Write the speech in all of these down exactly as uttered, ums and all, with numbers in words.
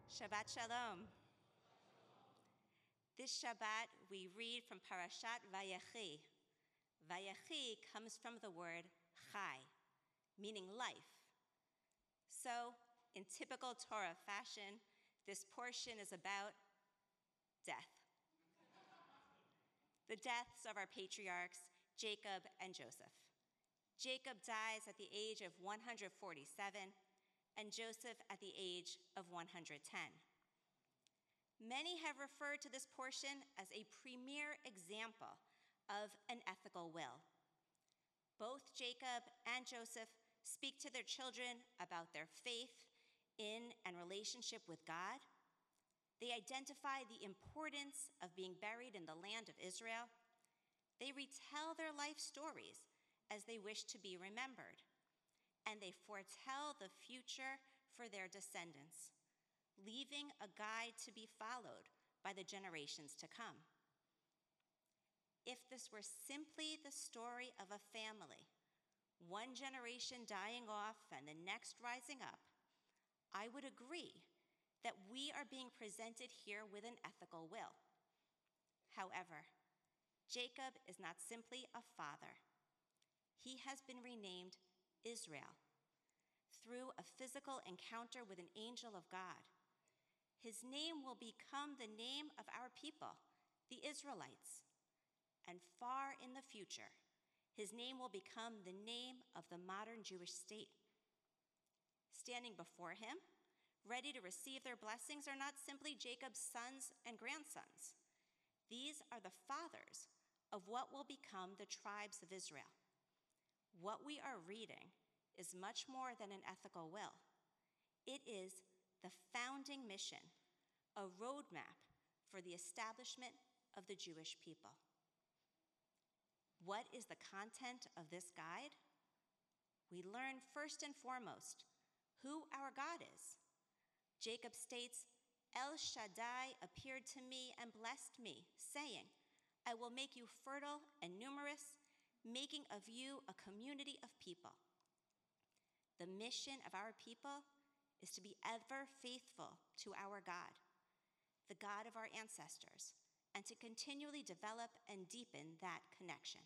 Shabbat Shalom. This Shabbat, we read from Parashat Vayechi. Vayechi comes from the word chai, meaning life. So, in typical Torah fashion, this portion is about death. The deaths of our patriarchs, Jacob and Joseph. Jacob dies at the age of one hundred forty-seven, and Joseph at the age of one hundred ten. Many have referred to this portion as a premier example of an ethical will. Both Jacob and Joseph speak to their children about their faith in and relationship with God. They identify the importance of being buried in the land of Israel. They retell their life stories as they wish to be remembered. And they foretell the future for their descendants, leaving a guide to be followed by the generations to come. If this were simply the story of a family, one generation dying off and the next rising up, I would agree that we are being presented here with an ethical will. However, Jacob is not simply a father. He has been renamed Israel through a physical encounter with an angel of God. His name will become the name of our people, the Israelites. And far in the future, his name will become the name of the modern Jewish state. Standing before him, ready to receive their blessings, are not simply Jacob's sons and grandsons. These are the fathers of what will become the tribes of Israel. What we are reading is much more than an ethical will. It is the founding mission, a roadmap for the establishment of the Jewish people. What is the content of this guide? We learn first and foremost who our God is. Jacob states, El Shaddai appeared to me and blessed me, saying, I will make you fertile and numerous, making of you a community of people. The mission of our people is to be ever faithful to our God, the God of our ancestors, and to continually develop and deepen that connection.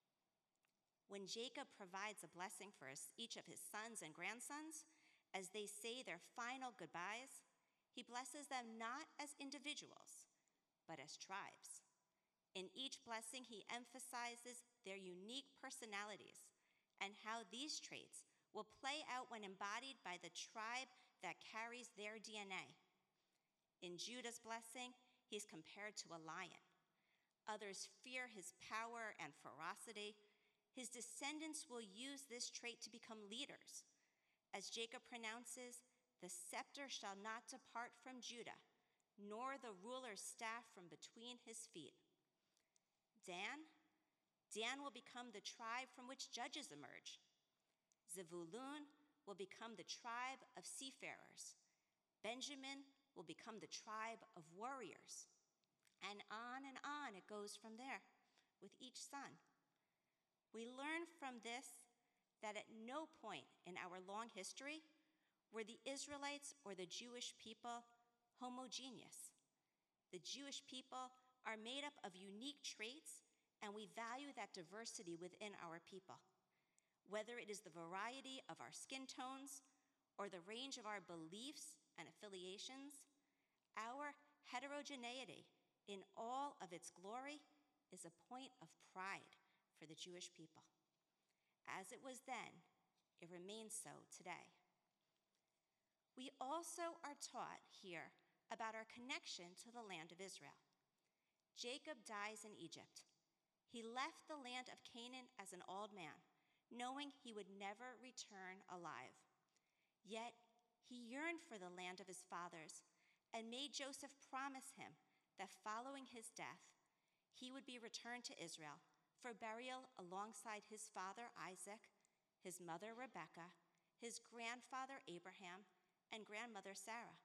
When Jacob provides a blessing for each of his sons and grandsons, as they say their final goodbyes, he blesses them not as individuals, but as tribes. In each blessing, he emphasizes their unique personalities and how these traits will play out when embodied by the tribe that carries their D N A. In Judah's blessing, he's compared to a lion. Others fear his power and ferocity. His descendants will use this trait to become leaders. As Jacob pronounces, the scepter shall not depart from Judah, nor the ruler's staff from between his feet. Dan? Dan will become the tribe from which judges emerge. Zevulun will become the tribe of seafarers. Benjamin will become the tribe of warriors. And on and on it goes from there with each son. We learn from this that at no point in our long history were the Israelites or the Jewish people homogeneous. The Jewish people are made up of unique traits, and we value that diversity within our people. Whether it is the variety of our skin tones or the range of our beliefs and affiliations, our heterogeneity in all of its glory is a point of pride for the Jewish people. As it was then, it remains so today. We also are taught here about our connection to the land of Israel. Jacob dies in Egypt. He left the land of Canaan as an old man, knowing he would never return alive. Yet he yearned for the land of his fathers and made Joseph promise him that following his death, he would be returned to Israel for burial alongside his father Isaac, his mother Rebekah, his grandfather Abraham, and grandmother Sarah.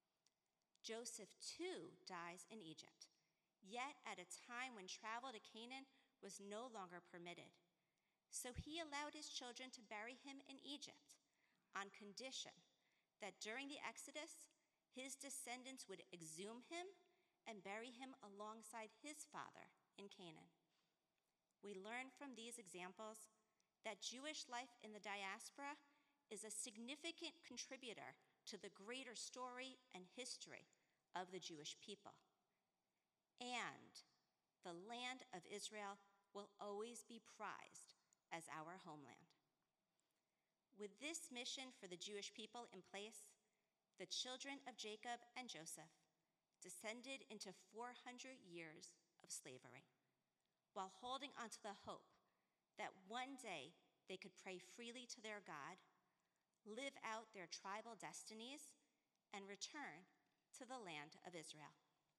Joseph too dies in Egypt, yet at a time when travel to Canaan was no longer permitted. So he allowed his children to bury him in Egypt on condition that during the Exodus, His descendants would exhume him and bury him alongside his father in Canaan. We learn from these examples that Jewish life in the diaspora is a significant contributor to the greater story and history of the Jewish people. And the land of Israel will always be prized as our homeland. With this mission for the Jewish people in place, the children of Jacob and Joseph descended into four hundred years of slavery, while holding onto the hope that one day they could pray freely to their God, live out their tribal destinies, and return to the land of Israel.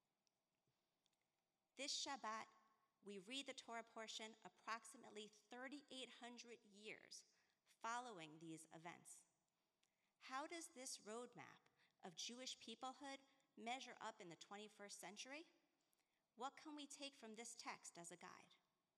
This Shabbat, we read the Torah portion approximately thirty-eight hundred years following these events. How does this roadmap of Jewish peoplehood measure up in the twenty-first century? What can we take from this text as a guide?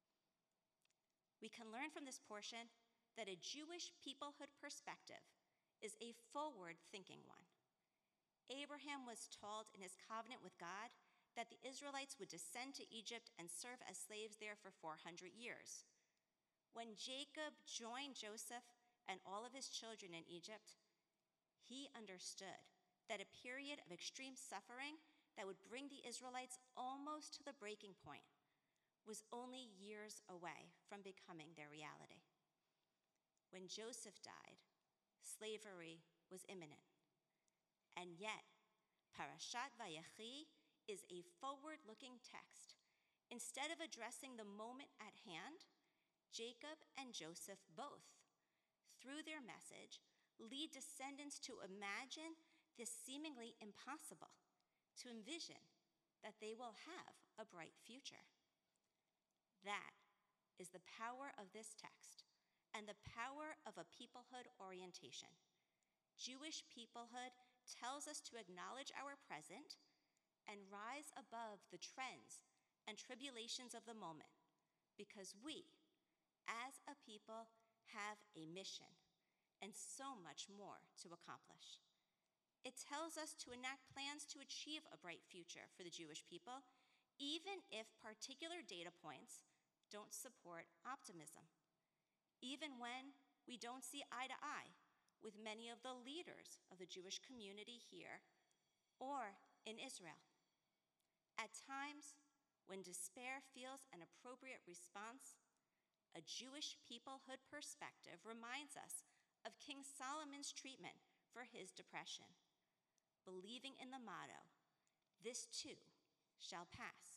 We can learn from this portion that a Jewish peoplehood perspective is a forward-thinking one. Abraham was told in his covenant with God that the Israelites would descend to Egypt and serve as slaves there for four hundred years. When Jacob joined Joseph and all of his children in Egypt, he understood that a period of extreme suffering that would bring the Israelites almost to the breaking point was only years away from becoming their reality. When Joseph died, slavery was imminent. And yet, Parashat Vayechi is a forward-looking text. Instead of addressing the moment at hand, Jacob and Joseph both, through their message, lead descendants to imagine this seemingly impossible, to envision that they will have a bright future. That is the power of this text and the power of a peoplehood orientation. Jewish peoplehood tells us to acknowledge our present and rise above the trends and tribulations of the moment, because we, as a people, have a mission and so much more to accomplish. It tells us to enact plans to achieve a bright future for the Jewish people, even if particular data points don't support optimism, even when we don't see eye to eye with many of the leaders of the Jewish community here or in Israel. At times, when despair feels an appropriate response, a Jewish peoplehood perspective reminds us of King Solomon's treatment for his depression, believing in the motto, "This too shall pass."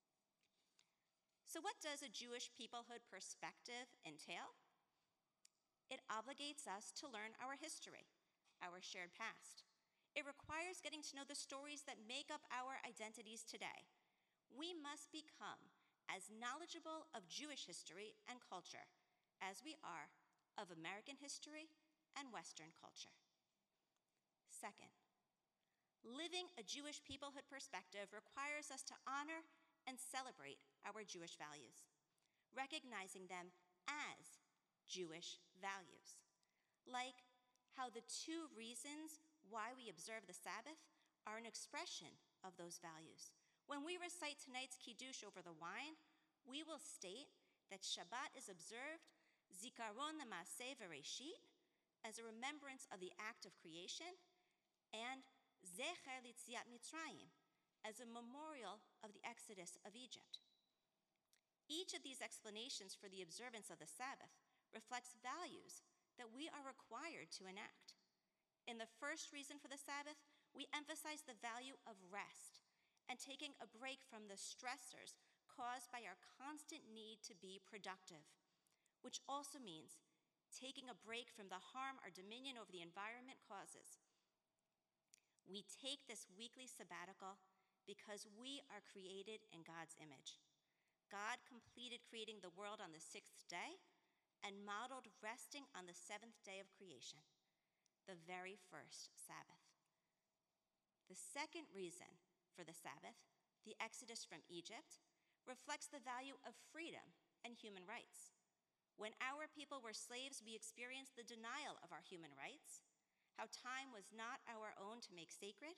So what does a Jewish peoplehood perspective entail? It obligates us to learn our history, our shared past. It requires getting to know the stories that make up our identities today. We must become as knowledgeable of Jewish history and culture as we are of American history and Western culture. Second, living a Jewish peoplehood perspective requires us to honor and celebrate our Jewish values, recognizing them as Jewish values, like how the two reasons why we observe the Sabbath are an expression of those values. When we recite tonight's Kiddush over the wine, we will state that Shabbat is observed Zikaron L'Maaseh Bereshit, as a remembrance of the act of creation, and Zecher L'Yetziat Mitzrayim, as a memorial of the exodus of Egypt. Each of these explanations for the observance of the Sabbath reflects values that we are required to enact. In the first reason for the Sabbath, we emphasize the value of rest and taking a break from the stressors caused by our constant need to be productive, which also means taking a break from the harm our dominion over the environment causes. We take this weekly sabbatical because we are created in God's image. God completed creating the world on the sixth day and modeled resting on the seventh day of creation, the very first Sabbath. The second reason for the Sabbath, the exodus from Egypt, reflects the value of freedom and human rights. When our people were slaves, we experienced the denial of our human rights, how time was not our own to make sacred,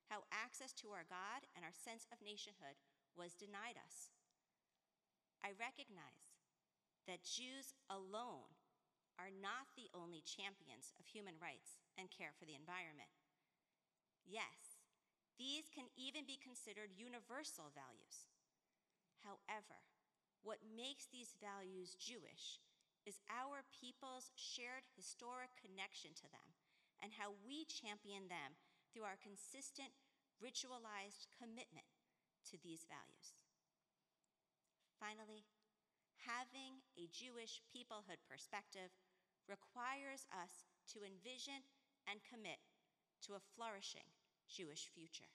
how access to our God and our sense of nationhood was denied us. I recognize that Jews alone are not the only champions of human rights and care for the environment. Yes, these can even be considered universal values. However, what makes these values Jewish is our people's shared historic connection to them and how we champion them through our consistent, ritualized commitment to these values. Finally, having a Jewish peoplehood perspective requires us to envision and commit to a flourishing Jewish future.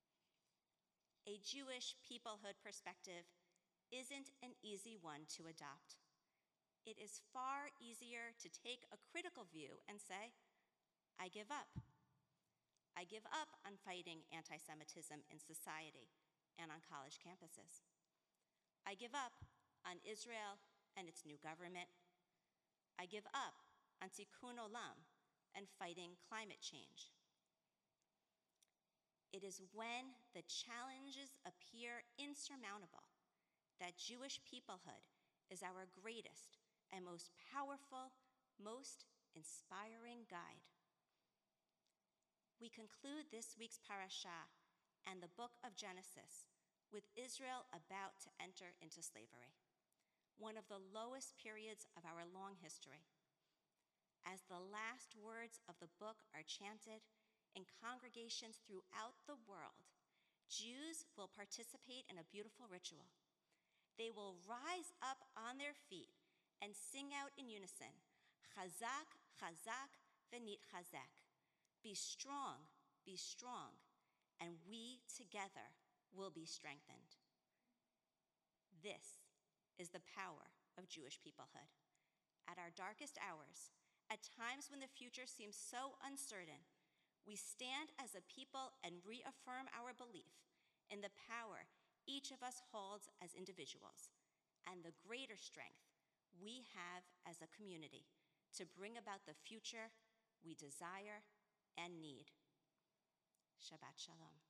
A Jewish peoplehood perspective isn't an easy one to adopt. It is far easier to take a critical view and say, I give up. I give up on fighting anti-Semitism in society and on college campuses. I give up on Israel and its new government. I give up on Tikkun Olam and fighting climate change. It is when the challenges appear insurmountable that Jewish peoplehood is our greatest and most powerful, most inspiring guide. We conclude this week's parashah and the book of Genesis with Israel about to enter into slavery, one of the lowest periods of our long history. As the last words of the book are chanted in congregations throughout the world, Jews will participate in a beautiful ritual. They will rise up on their feet and sing out in unison, Chazak, Chazak, V'nit Chazek. Be strong, be strong, and we together will be strengthened. This is the power of Jewish peoplehood. At our darkest hours, at times when the future seems so uncertain, we stand as a people and reaffirm our belief in the power each of us holds as individuals and the greater strength we have as a community to bring about the future we desire and need. Shabbat Shalom.